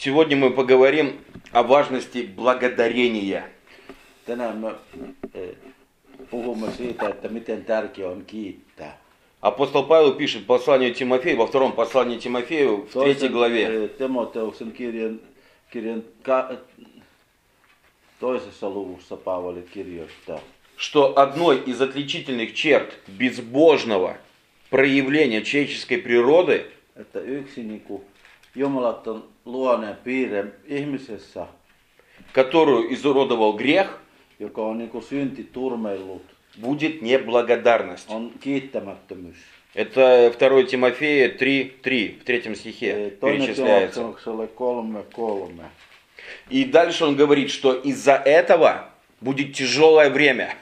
Сегодня мы поговорим о важности благодарения. Tänään me puhumme siitä, että miten tärkeää on kiittää. Апостол Павел пишет посланию Тимофею, во втором послании Тимофею, в 3 главе, Timoteuksen kirjan toisessa luvussa Paavali kirjoittaa, что одной из отличительных черт безбожного проявления человеческой природы että yksi Jumalaton luoneen piirre ihmisessä, которую изуродовал грех, joka on synti turmellut, будет неблагодарность. on kiittämättömyys. Это 2 Тимофея 3:3, в 3 стихе перечисляется. Timoteokselle 3:3. И дальше он говорит, что из-за этого будет тяжелое время.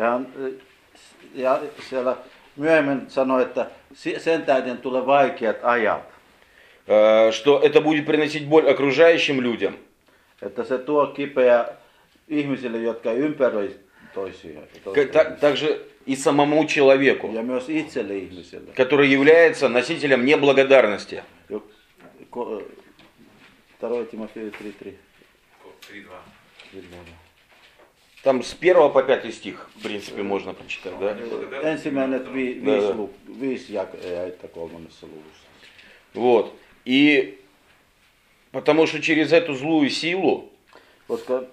Ja siellä myöhemmin sanoi, että sen tähden tulee vaikeat ajat. Что это будет приносить боль окружающим людям. Että se tuo kipeä ihmisille, jotka ympäröivät toisiaan. Также и самому человеку, Ja myös itselle ihmiselle. который является носителем неблагодарности. 2 Timoteus 3:3. 3:2. Там с 1 по 5 стих, в принципе, можно прочитать, да? Ensimmäiset 5 jaetta 3. luvussa. Вот. И потому что через эту злую силу Koska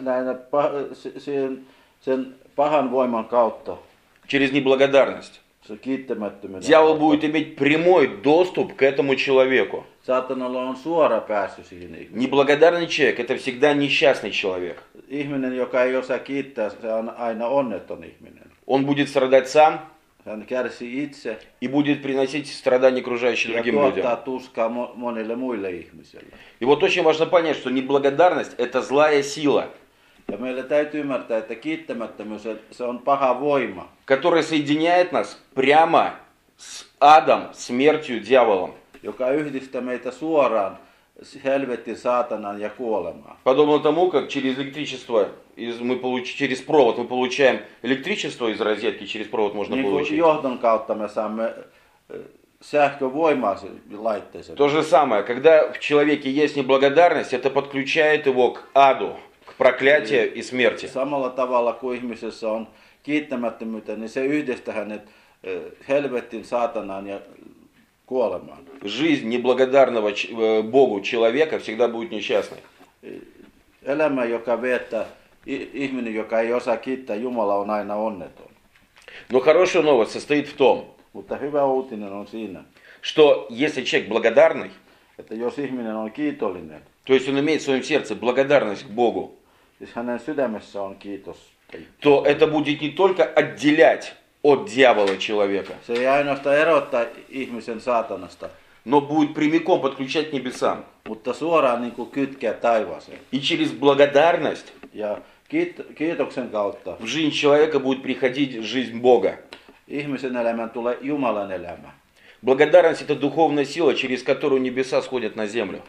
sen pahan voiman kautta, через неблагодарность, se kiittämättömyyden дьявол kautta, будет иметь прямой доступ к этому человеку. saatanalla on suora pääsy siihen ihmiseen. Неблагодарный человек – это всегда несчастный человек. Ihminen, joka ei osaa kiittää, se on aina onneton ihminen. Он будет страдать сам Hän kärsii itse и будет приносить страдания окружающим ja другим tuottaa людям. tuskaa monille muille ihmisille. И вот очень важно понять, что неблагодарность – это злая сила, Ja meillä täytyy ymmärtää, että kiittämättömyys, se on paha voima, которая соединяет нас прямо с адом, смертью, дьяволом. joka yhdistää meitä suoraan helvetin, saatanan ja kuolemaan. Подобно тому, как через электричество, через провод мы получаем электричество из розетки, через провод можно Niin kuin получить. johdon kautta me saamme sähkövoimaa laitteeseen. То же самое, когда в человеке есть неблагодарность, это подключает его к аду, к проклятию и смерти. Samalla tavalla kuin ihmisessä on kiittämättömyyttä, niin se yhdistää hänet helvetin, saatanaan ja kuolemaan. Жизнь неблагодарного Богу человека всегда будет несчастной. Elämä, joka viettää ihminen, joka ei osaa kiittää Jumalaa, on aina onneton. Но хорошая новость состоит в том, Mutta hyvä uutinen on siinä, что если человек благодарный, että jos ihminen on kiitollinen, то есть он имеет в своем сердце благодарность к Богу, siis hänen sydämessä on kiitos, то это будет не только отделять от дьявола человека, se ei ainoastaan erottaa ihmisen saatanasta, но будет прямиком подключать к небесам. mutta suoraan niin kuin kytkeä taivaaseen. И через благодарность Ja kiitoksen kautta в жизнь человека будет приходить жизнь Бога. ihmisen elämään tulee Jumalan elämä. Благодарность – это духовная сила, через которую небеса сходят на землю.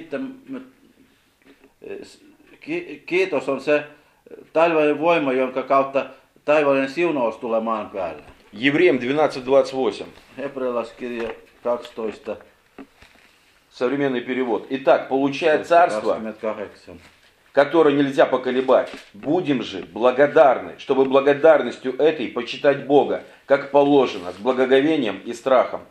Kiitos on se taivaallinen voima, jonka kautta taivaallinen siunaus tulee maan päälle. Евреям 12:28. Hebrealaiskirja 12, Современный перевод. Итак, получая царство, 28. которое нельзя поколебать, будем же благодарны, чтобы благодарностью этой почитать Бога, как положено, с благоговением и страхом.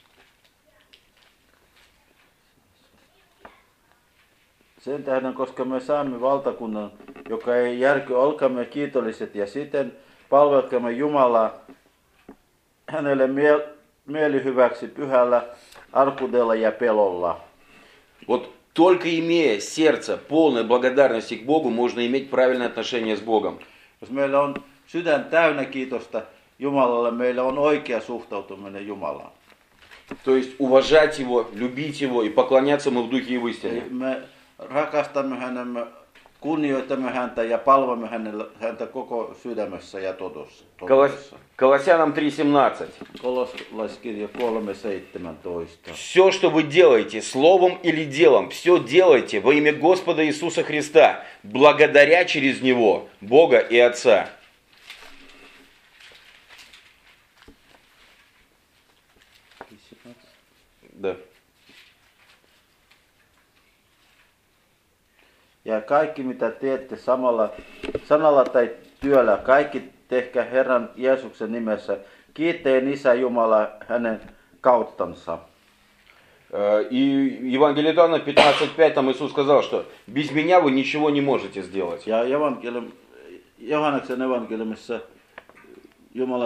Sen tähden, koska me saamme valtakunnan, joka ei järky, olkaamme kiitolliset ja siten palvelkaamme Jumalaa hänelle mielihyväksi pyhällä arkuudella ja pelolla. Вот только имея сердце полной благодарности к Богу, можно иметь правильное отношение с Богом. Jos meillä on sydän täynnä kiitosta Jumalalle, meillä on oikea suhtautuminen Jumalaan. То есть уважать Его, любить Его и поклоняться Ему в духе и в истине. Me rakastamme hänemme, kunnioitamme häntä ja palvomme häntä koko sydämessä ja totuudessa. Колоссянам 3:17. Kolossalaiskirja 3:17. Все, что вы делаете, словом или делом, все делайте во имя Господа Иисуса Христа, благодаря через Него Бога и Отца. Да. Ja kaikki mitä teette sanalla tai työllä, kaikki tehkää Herran Jeesuksen nimessä. Kiittäen Isä Jumala hänen kauttansa. И Евангелие Иоанна 15:5 там Иисус сказал, что без меня вы ничего не можете сделать. Ja Johanneksen evankeliumissa Jumala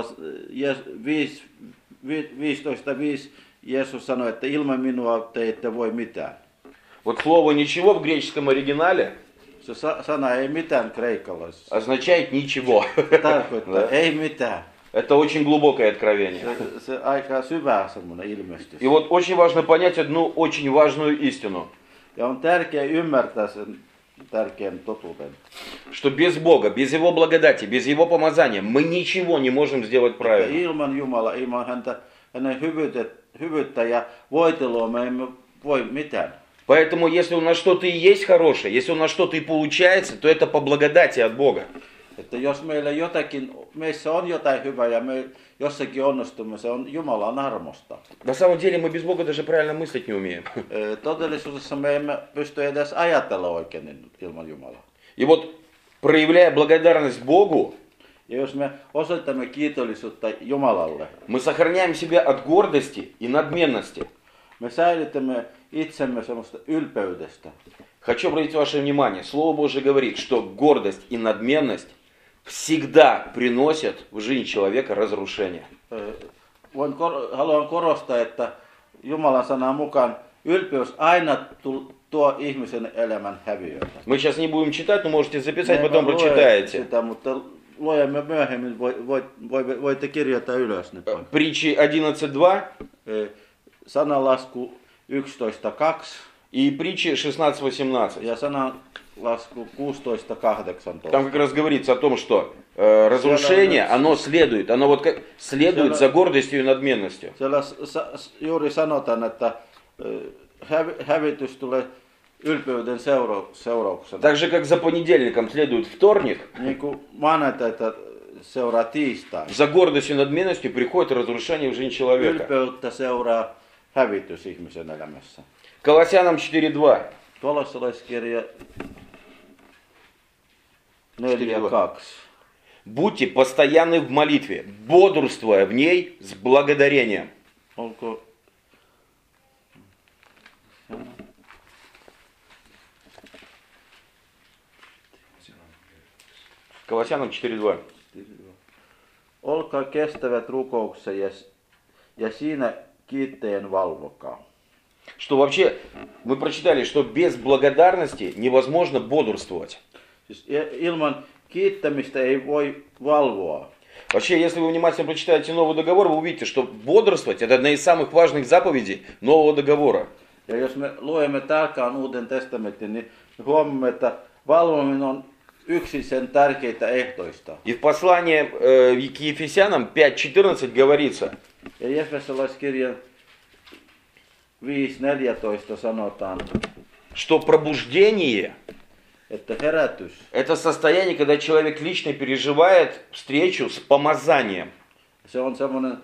15:5 Jeesus sanoi, että ilman minua te ette voi mitään. Вот слово «ничего» в греческом оригинале Se sana ei mitään kreikkalaisessa. означает «ничего». Tarkoittaa ei mitään. Это очень glубокое откровение. Se aika syvä semmoinen ilmestys. И вот очень важно понять одну очень важную истину. Ja on tärkeää ymmärtää sen tärkeän totuuden. Что без Бога, без Его благодати, без Его помазания мы ничего не можем сделать правильно. Ilman Jumala, ilman hänen hyvyyttä ja voitelua me emme voi mitään. Поэтому если у нас что-то и есть хорошее, если у нас что-то и получается, то это по благодати от Бога. Että jos meissä on jotain hyvää ja me jossakin onnistumme, se on Jumalan armosta. На самом деле мы без Бога даже правильно мыслить не умеем. Todellisuudessa me emme pysty edes ajatella oikein ilman Jumalaa. И вот, проявляя благодарность Богу, Ja jos me osoitamme kiitollisuutta Jumalalle, мы сохраняем себя от гордости и надменности. me säilytämme itsemme semmoista ylpeydestä. Хочу обратить ваше внимание, Слово Божие говорит, что гордость и надменность всегда приносят в жизнь человека разрушение. Haluan korostaa, että Jumalan sanan mukaan ylpeys aina tuo ihmisen elämän häviötä. Мы сейчас не будем читать, но можете записать, потом прочитаете. Sitä, mutta luemme myöhemmin, voitte kirjoittaa ylös nyt. Притчи 11.2 Sananlasku 11.2 и притчи 16.18. ja sananlasku 16.18. Там как раз говорится о том, что разрушение, оно следует, оно вот как следует за гордостью и надменностью. Siellä juuri sanotaan, että hävitys tulee ylpeyden seurauksena. Так же, как за понедельником следует вторник, Niin kuin maanantaita seuraa tiistai. за гордостью и надменностью приходит разрушение в жизнь человека. Ylpeyttä seuraa hävitys ihmisen elämässä. Колоссянам 4.2. Kolossalaiskirja 4.2. Будьте постоянны в молитве, бодрствуя в ней с благодарением. Onko Колоссянам 4.2. Olkaa kestävät rukouksessa ja siinä kiitteen valvokaa. Что вообще, мы прочитали, что без благодарности невозможно бодрствовать. Siis ilman kiittämistä ei voi valvoa. Вообще, если вы внимательно прочитаете Новый договор, вы увидите, что бодрствовать — это одна из самых важных заповедей Нового договора. Ja jos me luemme tarkkaan Uuden testamentin, niin huomaamme, että valvominen on yksi sen tärkeitä ehdoista. И в послании к Ефесянам 5.14 говорится, Ja Efesolaiskirjan 5.14 sanotaan, что пробуждение että herätys, — это состояние, когда человек лично переживает встречу с помазанием. se on semmoinen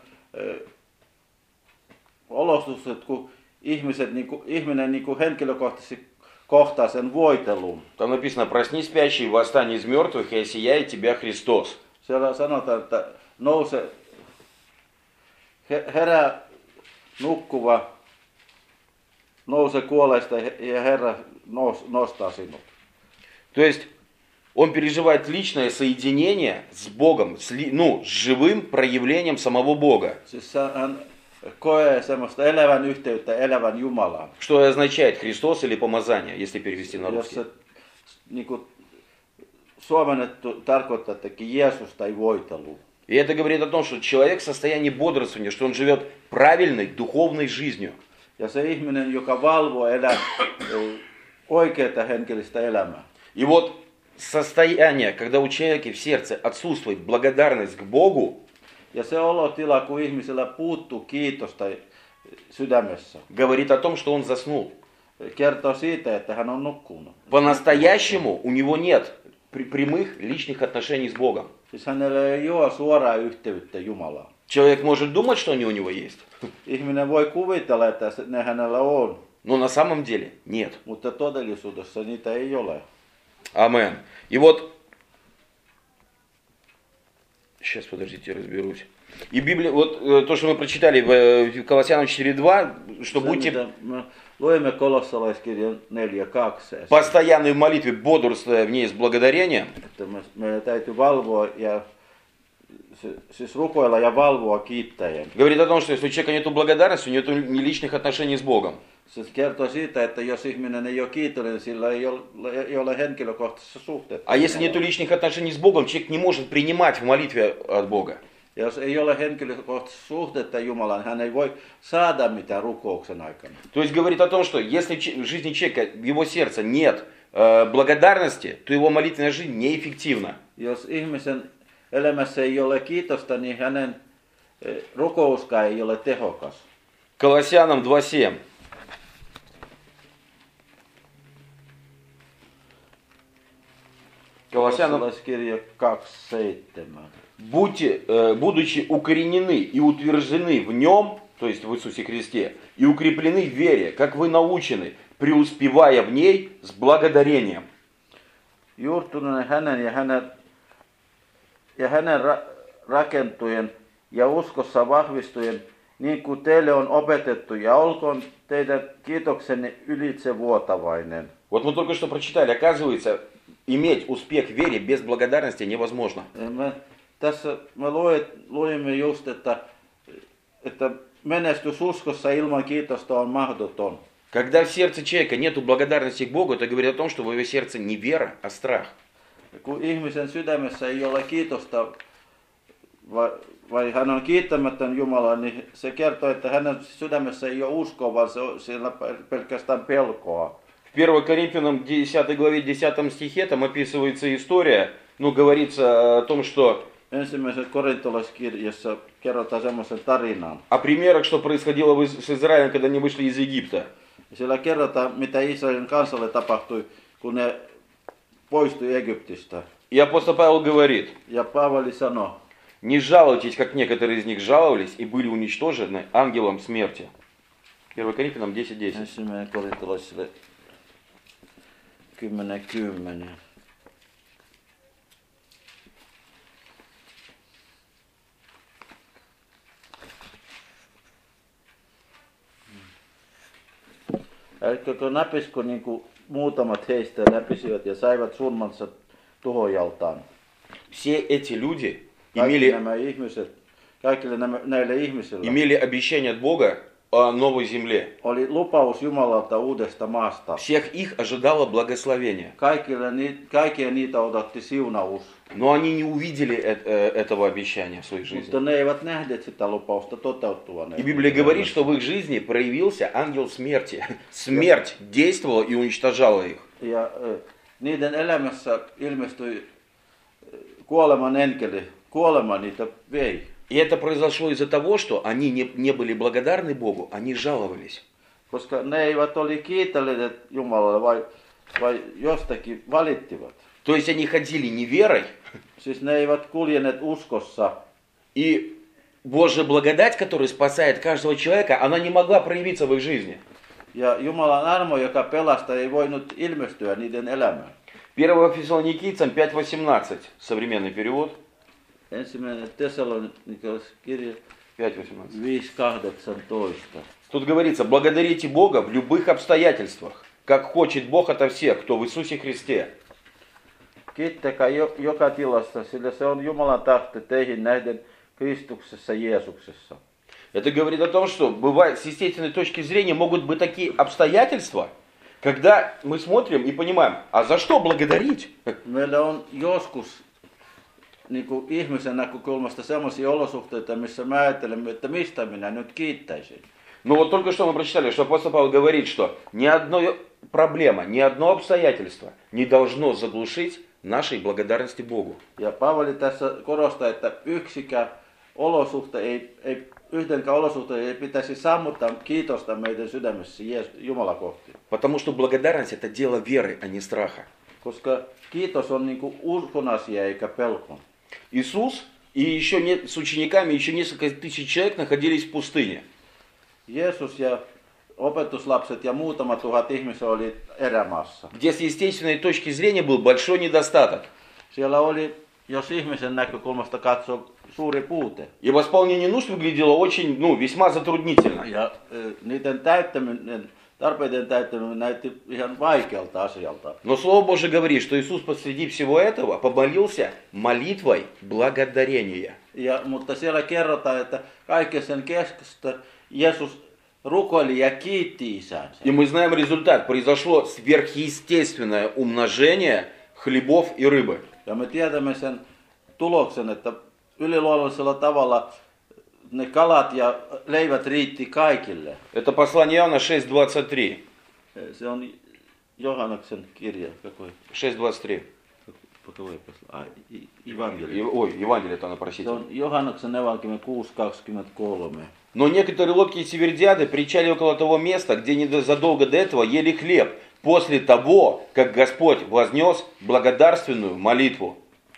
olosuus, että kun ihminen henkilökohtaisesti kohtaa sen voitelun. Там написано: «Проснись, спящий, восстань из мертвых, и осияет тебя Христос». Siellä sanotaan, että herää nukkuva, nouse kuolleista ja Herra nostaa sinut. То есть он переживает личное соединение с Богом, с живым проявлением самого Бога. Siis hän koe semmoista elävän yhteyttä elävän Jumalaan. Что означает Христос или помазание, если перевести на Jos русский? se niin kuin suomennettu tarkoittaa, että Jeesus tai voitelu. И это говорит о том, что человек в состоянии бодрствования, что он живет правильной духовной жизнью. Ja se ihminen, joka valvoo oikeaa henkilöistä elämää. И вот состояние, когда у человека в сердце отсутствует благодарность к Богу, Ja se olotila, kun ihmisellä puuttuu kiitosta sydämessä, говорит о том, что он заснул. kertoo siitä, että hän on nukkunut. По-настоящему у него нет прямых личных отношений с Богом. Siis hänellä ei ole suoraa yhteyttä Jumalaan. Человек может думать, что они у него есть, Ihminen voi kuvitella, että ne hänellä on, но на самом деле нет. mutta todellisuudessa niitä ei ole. Амен. И вот, сейчас, подождите, разберусь. И Библия, вот то, что мы прочитали в Колоссянам 4.2, что будьте Luemme kolossalaiskirjan 4.2. постоянны в молитве, бодрствуя в ней с благодарением. Että meidän täytyy valvoa ja siis rukoilla ja valvoa kiittäjän. Говорит о том, что если у человека нет благодарности, у него нет ни личных отношений с Богом. Se kertoo siitä, että jos ihminen ei ole kiitollinen, sillä ei ole henkilökohtaisessa suhteessa. А если нет личных отношений с Богом, человек не может принимать в молитве от Бога. Ja jos ei ole henkilökohtaisessa suhteessa Jumalaan, hän ei voi saada mitään rukouksen aikana. То есть говорит о том, что если в жизни человека, в его сердце нет благодарности, то его молитвенная жизнь неэффективна. Jos ihmisen elämässä ei ole kiitosta, niin hänen rukouskaan ei ole tehokas. Колоссянам 2.7. Kolossalaiskirja 2.7. Будучи укоренены и утверждены в нем, то есть в Иисусе Христе, и укреплены в вере, как вы научены, преуспевая в ней с благодарением. Juurtuneen hänen rakentujen ja uskossa vahvistujen, niin kuin teille on opetettu, ja olkoon teidän kiitoksenne ylitsevuotavainen. Вот мы только что прочитали, оказывается, иметь успех в вере без благодарности невозможно. Tässä me luimme just, että menestys uskossa ilman kiitosta on mahdoton. Когда в сердце человека нет благодарности к Богу, это говорит о том, что в его сердце не вера, а страх. Kun ihmisen sydämessä ei ole kiitosta, vai hän on kiittämätön Jumala, niin se kertoo, että hänen sydämessä ei ole uskoa, vaan siellä pelkästään pelkoa. В 1 Коринфянам 10 главе 10 стихе там описывается история, говорится о том, что Ensimmäisessä korintolaiskirjassa kerrotaan semmoisen tarinan. о примерах, что происходило с Израилем, когда они вышли из Египта. Siellä kerrotaan, mitä Israelin kansalle tapahtui, kun ne poistui Egyptistä. И апостол Павел говорит, Ja Paavali sanoi, не жалуйтесь, как некоторые из них жаловались и были уничтожены ангелом смерти. 1 Коринфянам 10.10. ensimmäinen korintolaisille 10.10. Älkääkö näpiskö niin kuin muutamat heistä näpisivät ja saivat surmansa tuhojaltaan. Все эти люди Kaikille näille ihmisille имели обещание от Бога о новой земле. oli lupaus Jumalalta uudesta maasta. Всех их ожидало благословение. Kaikkia niitä odotti siunaus. Но они не увидели этого обещания в своей жизни. Mutta ne eivät nähneet sitä lupausta toteutuvan. И Библия говорит, что в их жизни проявился ангел смерти. Смерть действовала и уничтожала их. Ja niiden elämässä ilmestyi kuoleman enkeli. Kuolema niitä vei. И это произошло из-за того, что они не были благодарны Богу, они жаловались. Koska ne eivät oli kiitollinen Jumalalle, vai jostakin valittivat. То есть они ходили не верой. Siis ne eivät kuljeneet uskossa. И Божья благодать, которая спасает каждого человека, она не могла проявиться в их жизни. Ja Jumalan armo, joka pelastaa, ei voinut ilmestyä niiden elämään. 1 Фессалоникийцам 5.18, современный перевод. Ensimmäinen Tessalonikalaiskirja 5.18. 5.18. Тут говорится, благодарите Бога в любых обстоятельствах, как хочет Бог ото всех, кто в Иисусе Христе. Kiittäkää joka tilassa, sillä se on Jumalan tahto teihin nähden Kristuksessa Jeesuksessa. Это говорит о том, что бывает, с естественной точки зрения могут быть такие обстоятельства, когда мы смотрим и понимаем, а за что благодарить? Meillä on joskus niin kuin ihmisen näkökulmasta sellaisia olosuhteita, missä mä ajattelen, että mistä minä nyt kiittäisin. Но вот только что мы прочитали, что апостол Павел говорит, что ни одна проблема, ни одно обстоятельство не должно заглушить нашей благодарности Богу. Ja Paavali tässä korostaa, että yhdenkään olosuhteen ei pitäisi sammuttaa kiitosta meidän sydämessä Jumala kohti. Потому что благодарность это дело веры, а не страха. Koska kiitos on niin kuin uskon asia eikä pelkon. Иисус и еще с учениками еще несколько тысяч человек находились в пустыне. Jeesus ja opetuslapset ja muutama tuhat ihmistä oli erämaassa. где с естественной точки зрения был большой недостаток. Siellä oli, jos ihmisen näkökulmasta katsoo, suuri puute. И восполнение нужд выглядело очень, весьма затруднительно. Ja niiden täyttäminen, tarpeiden täyttäminen näytti ihan vaikealta asialta. Но Слово Божие говорит, что Иисус посреди всего этого помолился молитвой благодарения. Mutta siellä kerrotaan, että kaiken sen keskellä Jeesus rukoili ja kiitti isänsä. И мы знаем результат. Произошло сверхъестественное умножение хлебов и рыбы. Ja me tiedämme sen tuloksen, että yliluonnollisella tavalla ne kalat ja leivät riitti kaikille. Это послание Иоанна 6.23. Se on Johanneksen kirja. 6.23. Evankeliumi. Евангелие это она, Se простите. on Johanneksen evankeliumi 6.23. Но некоторые лодки севердиады причали около того места, где незадолго до этого ели хлеб, после того, как Господь вознес благодарственную молитву.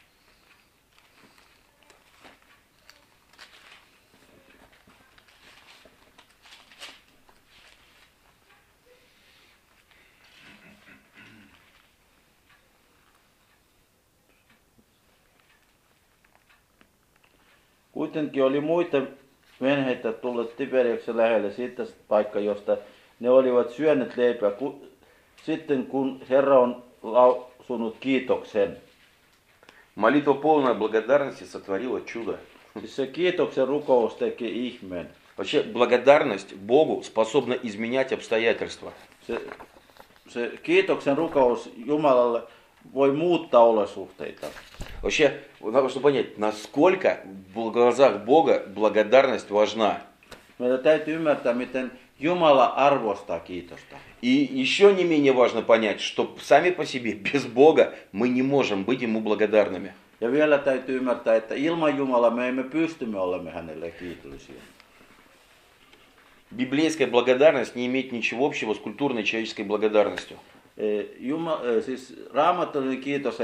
Kuitenkin oli muita venheitä tullut Tiberiuksen lähelle siitä paikka, josta ne olivat syöneet leipää, sitten kun Herra on lausunut kiitoksen. Молитва полная благодарности сотворила чудо. Siis se kiitoksen rukous teki ihmeen. Вообще, благодарность Богу способна изменять обстоятельства. Se kiitoksen rukous Jumalalle voi muuttaa olosuhteita. Вообще, надо что понять, насколько в глазах Бога благодарность важна. Meidän täytyy ymmärtää, miten Jumala arvostaa kiitosta. И еще не менее важно понять, что сами по себе, без Бога, мы не можем быть Ему благодарными. Ja vielä täytyy ymmärtää, että ilman Jumalaa me emme pysty, me olemme hänelle kiitollisia. Библейская благодарность не имеет ничего общего с культурной человеческой благодарностью. Siis raamatullinen kiitos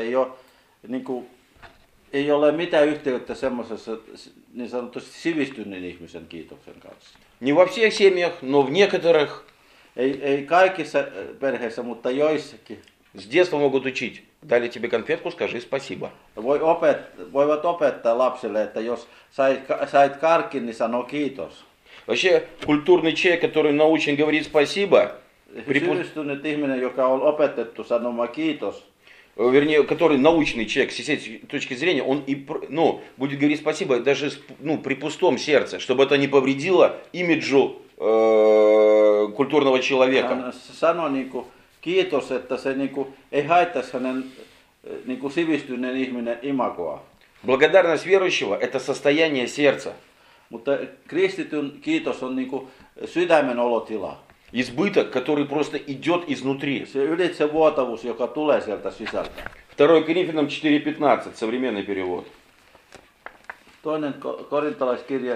ei ole mitään yhteyttä semmoisessa niin sanotusti sivistyneen ihmisen kiitoksen kanssa. Не во всех семьях, но в некоторых Ei kaikissa perheissä, mutta joissakin. с детства могут учить. Дали тебе конфетку, скажи спасибо. Voivat opettaa lapsille, että jos sait karkin, niin sano kiitos. Вообще, культурный человек, который научен говорить спасибо, Sivistynyt ihminen, joka on opetettu sanomaan kiitos, вернее, который научный человек с этой точки зрения, он будет говорить спасибо даже при пустом сердце, чтобы это не повредило имиджу культурного человека. Hän sanoi kiitos, että se ei haittaisi hänen sivistyneen ihminen imagoa. Благодарность верующего – это состояние сердца. Mutta kristityn kiitos on sydämen olotila. Избыток, который просто идет изнутри. Se ylitsevuotavuus, joka tulee sieltä sisältä. 2 Коринфянам 4.15, современный перевод. Toinen korintalaiskirja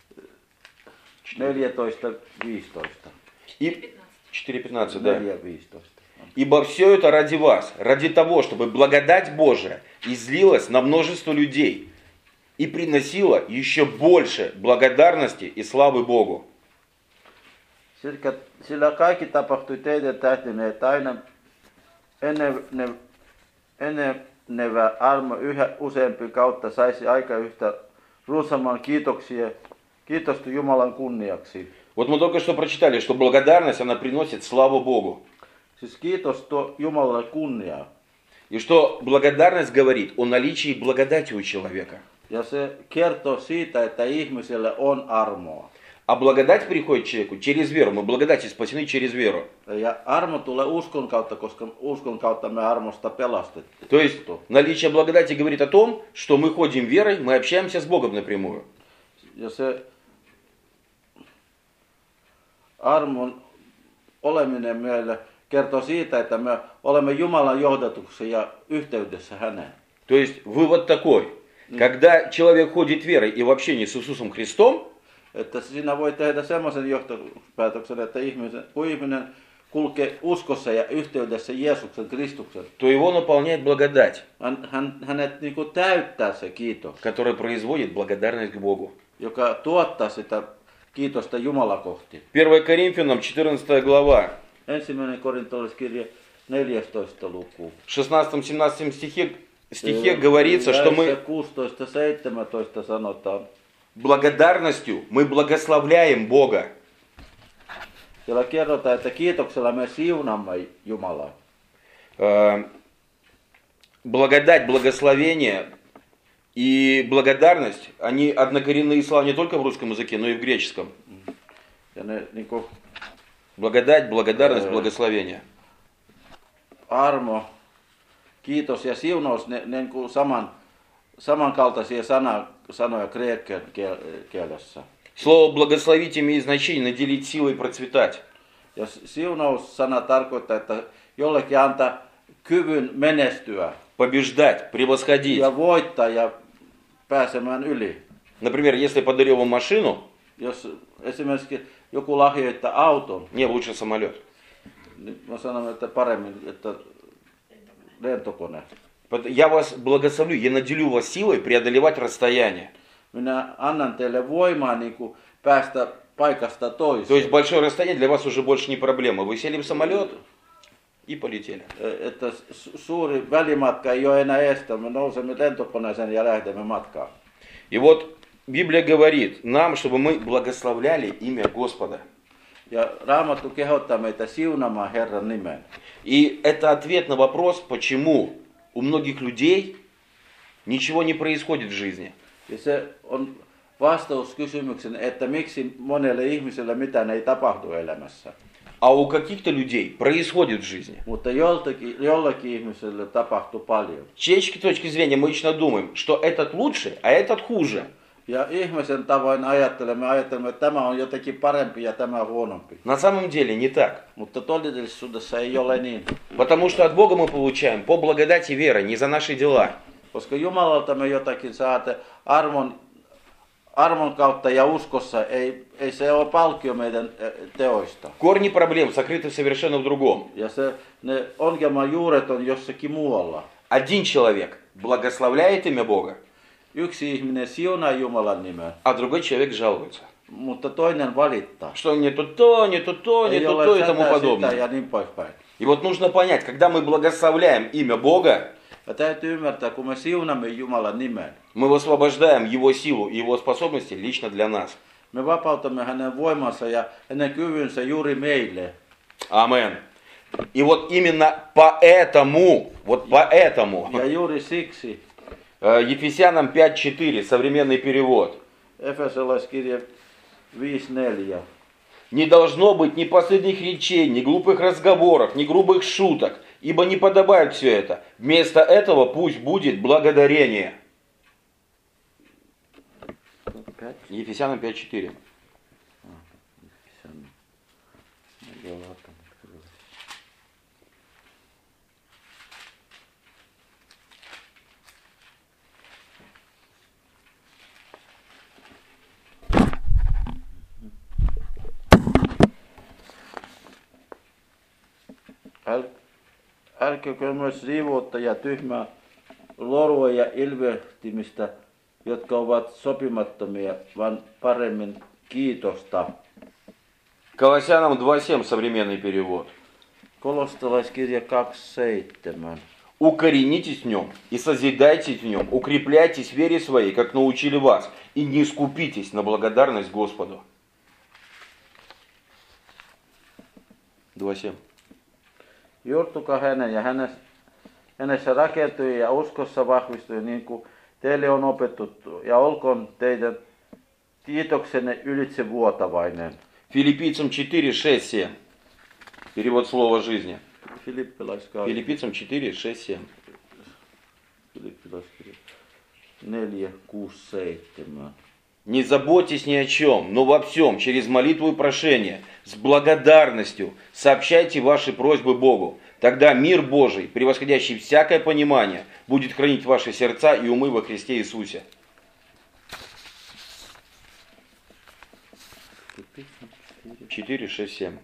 14.15. И 4.15, да. 4.15. Ибо все это ради вас, ради того, чтобы благодать Божия излилась на множество людей и приносила еще больше благодарности и славы Богу. Sillä kaikki tapahtui teidän tähtenne, että aina enenevä armo yhä useampi kautta saisi aika yhtä runsaamman kiitosta Jumalan kunniaksi. Вот мы только что прочитали, что благодарность, она приносит славу Богу. Siis kiitos tuo Jumalalle kunniaa. И что благодарность говорит о наличии благодати у человека. Ja se kertoo siitä, että ihmiselle on armoa. А благодать приходит человеку через веру. Мы благодати спасены через веру. Ja armo tulee uskon kautta, koska uskon kautta me armosta pelastettiin. То есть наличие благодати говорит о том, что мы ходим верой, мы общаемся с Богом напрямую. Ja se armon oleminen meille kertoo siitä, että me olemme Jumalan johdatuksessa ja yhteydessä häneen. То есть вывод такой. Когда человек ходит верой и в общении с Иисусом Христом, että siinä voi tehdä semmoisen johtopäätöksen, että kun ihminen kulkee uskossa ja yhteydessä Jeesuksen Kristuksen, то его наполняет благодать, hänet täyttää se kiitos, которая производит благодарность к Богу. joka tuottaa sitä kiitosta Jumala kohti. 1 Коринфянам 14 глава. Ensimmäinen korintolaiskirje 14. luku. В 16-17 стихе говорится, что мы 16-17 sanotaan. благодарностью мы благословляем Бога. Siellä kerrotaan, että kiitoksella me siunamme Jumalaa. Благодать, благословение и благодарность, они однокоренные слова не только в русском языке, но и в греческом. Ja ne niinku Благодать, благодарность, благословение. armo, kiitos ja siunaus, ne niinku samankaltaisia sanoja kreikan kielessä. Слово «благословить» имеет значение наделить силой процветать. Ja siunaussana tarkoittaa, että jollekin antaa kyvyn menestyä Побеждать, превосходить. ja voittaa ja pääsemään yli. Например, если я подарил вам машину, Jos esimerkiksi joku lahjoittaa auton, не, lучше самолет. niin mä sanon, että paremmin, että lentokone. Я вас благословлю, я наделю вас силой преодолевать расстояние. Minä annan teille voimaa niin kuin päästä paikasta То есть toiseen. большое расстояние для вас уже больше не проблема. Вы сели в самолет и полетели. Että suuri välimatka ei ole enää este. Me nousemme lentokoneeseen ja lähdemme matkaan. И вот Библия говорит нам, чтобы мы благословляли имя Господа. Ja Raamattu kehottaa meitä siunamaan Herran nimen. И это ответ на вопрос, почему у многих людей ничего не происходит в жизни. Ja se on vastaus kysymyksen, että miksi monelle ihmiselle mitään ei tapahdu elämässä. А у каких-то людей происходит в жизни. Mutta jollakin ihmiselle tapahtuu paljon. С человеческой точки зрения мы лично думаем, что этот лучше, а этот хуже. Ja ihmisen tavoin ajattelemme, että tämä on jotenkin parempi ja tämä huonompi. На самом деле не так. Mutta todellisuudessa ei ole niin. Потому что от Бога мы получаем по благодати веры, не за наши дела. Koska Jumalalta me jotakin saatte armon kautta ja uskossa, ei se ole palkkio meidän teoista. Корни проблем сокрыты совершенно в другом. Ja ne ongelman juuret on jossakin muualla. Один человек благословляет имя Бога, Yksi ihminen siunaa Jumalan nimeä, а другой человек жалуется. mutta toinen valittaa. Что нету то, нету то, Ei нету ole то и тому tätä, sitä подобное. ja niin poispäin. И вот нужно понять, когда мы благословляем имя Бога, Ja täytyy ymmärtää, kun me siunamme Jumalan nimen, мы высвобождаем Его силу и Его способности лично для нас. me vapautamme hänen voimansa ja hänen kyvynsä juuri meille. Амен. И вот именно поэтому, Ja juuri siksi Ефесянам 5.4, современный перевод. Efesolaiskirje 5.4. Не должно быть ни последних речей, ни глупых разговоров, ни грубых шуток, ибо не подобает все это. Вместо этого пусть будет благодарение. Ефесянам 5.4. Älkökö myös riivuutta ja tyhmää lorua ja ilvehtimistä, jotka ovat sopimattomia, vaan paremmin kiitosta. Колоссянам 2.7, современный перевод. Kolostalaiskirja 2.7. Укоренитесь в нем и созидайтесь в нем, укрепляйтесь в вере своей, как научили вас, и не скупитесь на благодарность Господу. 2.7. Juurtukaa hänen ja hänessä rakentui ja uskossa vahvistui niin kuin teille on opetettu, ja olkoon teidän kiitoksenne ylitse vuotavainen. Филиппийцам 4, 6, 7. Перевод слова жизни. Филиппийцам 4, 6, 7. Filippilaiskirja 4, 6, 7. Не заботьтесь ни о чем, но во всем, через молитву и прошение, с благодарностью сообщайте ваши просьбы Богу. Тогда мир Божий, превосходящий всякое понимание, будет хранить ваши сердца и умы во Христе Иисусе. Четыре, 6, 7.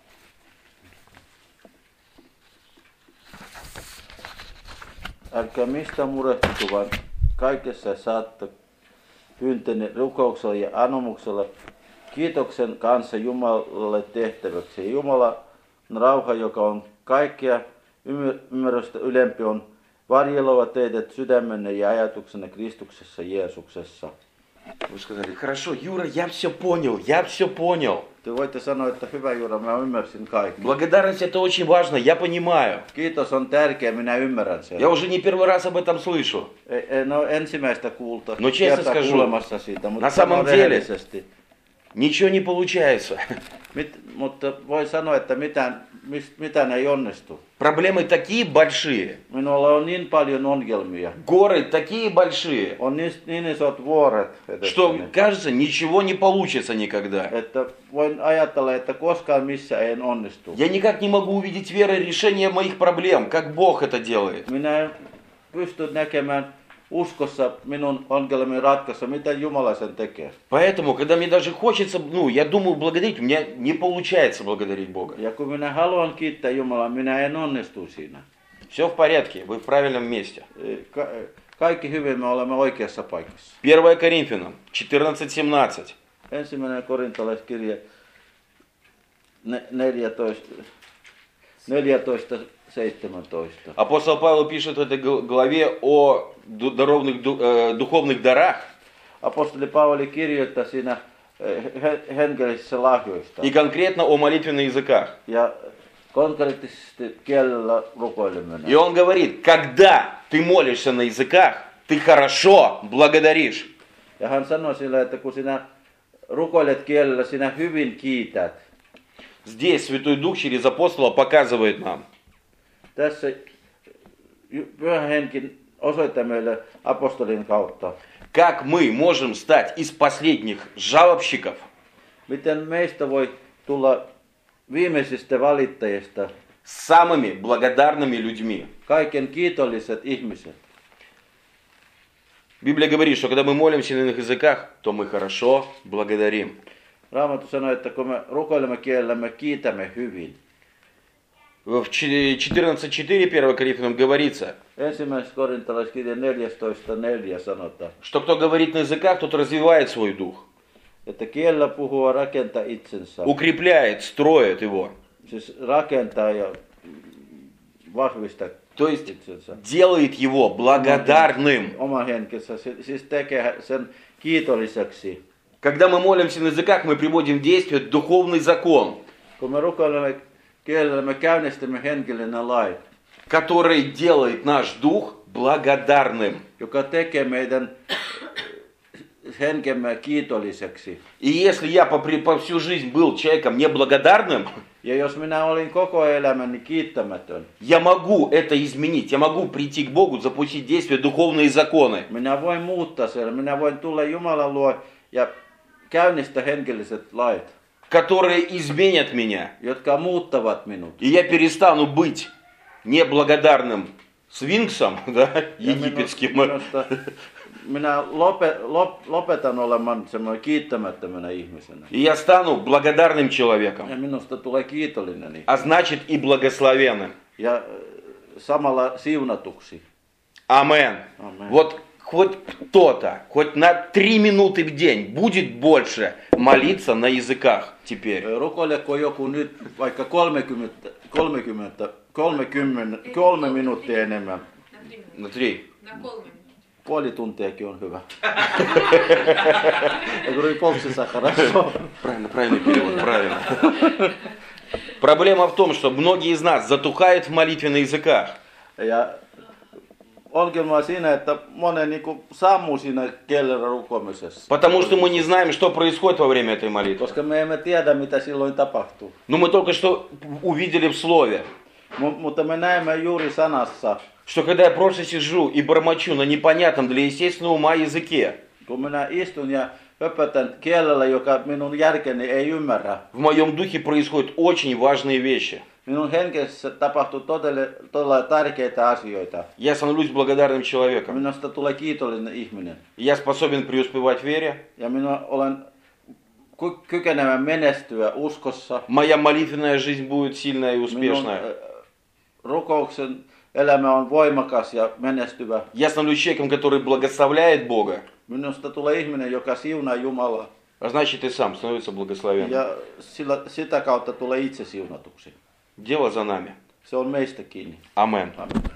Älkää mistä murehtiku, vaan kaikessa saatte pyyntönne rukouksella ja anomuksella kiitoksen kanssa Jumalalle tehtäväksi. Jumalan rauha, joka on kaikkea ymmärrystä ylempi, on varjelova teidät sydämenne ja ajatuksenne Kristuksessa Jeesuksessa. Вы сказали, хорошо, Юра, я все понял. Te voitte sanoa, että hyvä Jura, mä ymmärsin kaiken. Благодарность это очень важно, я понимаю. Kiitos on tärkeä, minä ymmärrän sen. Я уже не первый раз об этом слышу. En ole ensimmäistä kuulta No, честно kertaa скажу, kuulemassa siitä, mutta на самом sanon деле, rehellisesti. Ничего не получается. Mutta voi sanoa, että mitään ei onnistu. Проблемы такие большие, Minulla on niin paljon ongelmia. горы такие большие, On niin isot vuoret что edessäni, кажется, ничего не получится никогда. että voin ajatella, että koskaan missä en onnistu. Я никак не могу увидеть верой решение моих проблем, как Бог это делает. Minä en pysty näkemään uskossa minun ongelmien ratkaisussa, mitä Jumala sen tekee. Поэтому, когда мне даже хочется, я думаю благодарить, у меня не получается благодарить Бога. Ja kun minä haluan kiittää Jumalaa, minä en onnistu siinä. Все в порядке, вы в правильном месте. Kaikki hyvin, me olemme oikeassa paikassa. 1 Коринфянам 14:17. Ensimmäinen korintalaiskirje 14:17. Апостол Павел пишет в этой главе о духовных дарах Apostoli Paavali kirjoittaa siinä hengellisistä lahjoista. и конкретно о молитвенных языках. Ja konkreettisesti kielellä rukoileminen. И он говорит, когда ты молишься на языках, ты хорошо благодаришь. Ja hän sanoi sillä, että kun sinä rukoilet kielellä, sinä hyvin kiität. Здесь Святой Дух через апостола показывает нам, Tässä Pyhä Henki osoittaa meille apostolin kautta, как мы можем стать из последних жалобщиков miten meistä voi tulla viimeisistä valittajista самыми благодарными людьми. kaiken kiitolliset ihmiset. Библия говорит, что когда мы молимся на иных языках, то мы хорошо благодарим. Raamattu sanoo, että kun me rukoilemme kielellä, me kiitämme hyvin. В 14:4 1 Коринфянам говорится, Ensimmäisessä korintalaiskirja 14:4 sanotaan, что кто говорит на языках, тот развивает свой дух, että kielellä puhua rakentaa itsensä. укрепляет, строит его. Siis rakentaa ja vahvistaa То есть itsensä. делает его благодарным. Oma henkensä, siis tekee sen kiitolliseksi. Когда мы молимся на языках, мы приводим в действие духовный закон, Kun me rukoilemme kielellä, me käynnistämme henkilöinen lain, который делает наш дух благодарным. joka tekee meidän henkemme kiitolliseksi. И если я по всю жизнь был человеком неблагодарным, Ja jos minä olin koko elämäni kiittämätön, я могу это изменить. Я могу прийти к Богу, запустить в действие духовные законы, minä voin muuttaa sen. Minä voin tulla Jumalan luo ja käynnistää hengelliset lait, которые изменят меня. jotka muuttavat minut. И я перестану быть неблагодарным свинксом, да, египетским. Minä lopetan olemaan semmoinen kiittämättömänä ihmisenä. И я стану благодарным человеком, Ja minusta tulee kiitollinen ihminen. а значит и благословенным. Ja samalla siunatuksi. Амен. Амен. Вот хоть кто-то, хоть на 3 минуты в день будет больше молиться на языках теперь. Rukoileko joku nyt vaikka 3 minuuttia enemmän? На 3. Puoli tuntiakin on hyvä. Eikö oli poltsissa хорошо? Правильный перевод, правильно. Проблема в том, что многие из нас затухают в молитве на языках. Ja ongelma on siinä, että monen niinku sammuu siinä kielellä rukoamisessa. Потому что мы не знаем, что происходит во время этой молитвы. Koska me emme tiedä, mitä silloin tapahtuu. Но мы только что увидели в слове, Mutta me näemme juuri sanassa, что когда я просто сижу и бормочу на непонятном для естественного ума языке, kun minä istun ja höpötän kielellä, joka minun järkeni ei ymmärrä. в моем духе происходят очень важные вещи. Minun henkessä tapahtuu todella tärkeitä asioita. Я становлюсь благодарным человеком. Minusta tulee kiitollinen ihminen. Я способен преуспевать в вере. Ja minä olen kykenevä menestyä uskossa. Моя молитвенная жизнь будет сильная и Minun успешная. rukouksen elämä on voimakas ja menestyvä. Я становлюсь человеком, который благословляет Бога. Minusta tulee ihminen, joka siunaa Jumalaa. А значит и сам становится благословенным. Ja sitä kautta tulee itse siunatuksi. Дело за нами. Se on meistä kiinni. Амен. Amen.